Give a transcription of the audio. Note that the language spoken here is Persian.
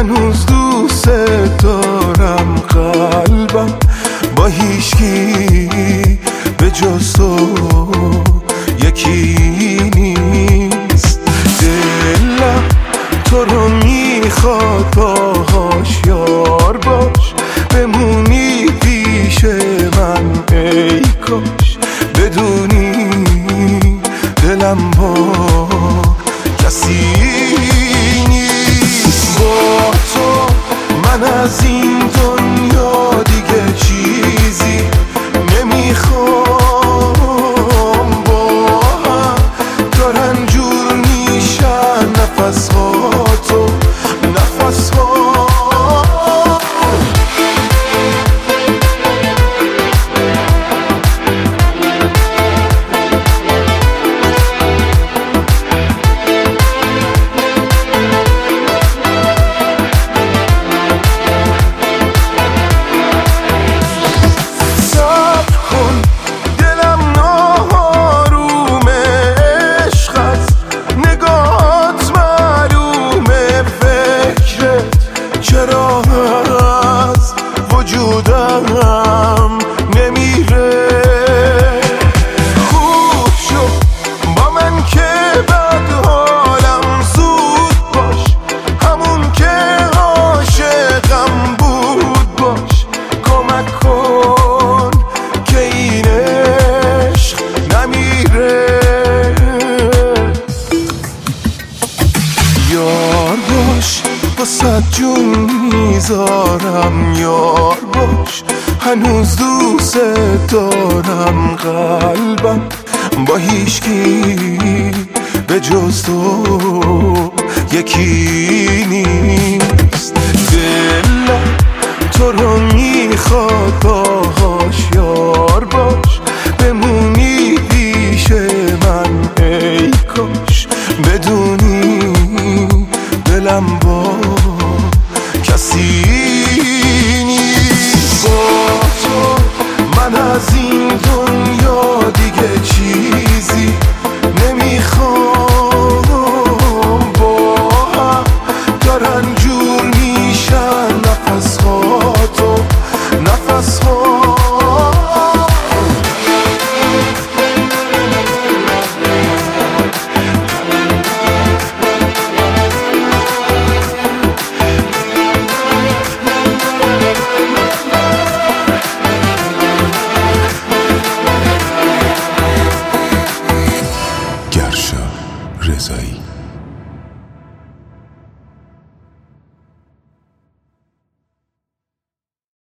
هنوز دوست دارم، قلبم با هیچکی به جز تو یکی نیست. دلم تو رو میخواد، باهاش یار باش، بمونی پیش من ای کاش. بدونی دلم با کسی نیست. با تو من از این دنیا دیگه چیزی نمیخوام. با هم دارن جور میشن نفس ها تو نفس ها. چرا از وجودم نمیره؟ خوب شد با من که بد حالم زود باش، همون که عاشقم بود باش. کمک کن که این عشق نمیره. یار باش واسه جون میذارم، یار باش هنوز دوست دارم، قلبم با هیچکی به جز تو یکی نیست. دلم تو رو میخواد، باهاش یار باش، بمونی پیش من ای کاش. بدونی دلم با کسی نیست. با تو من از این دنیا دیگه چیزی نمیخوام.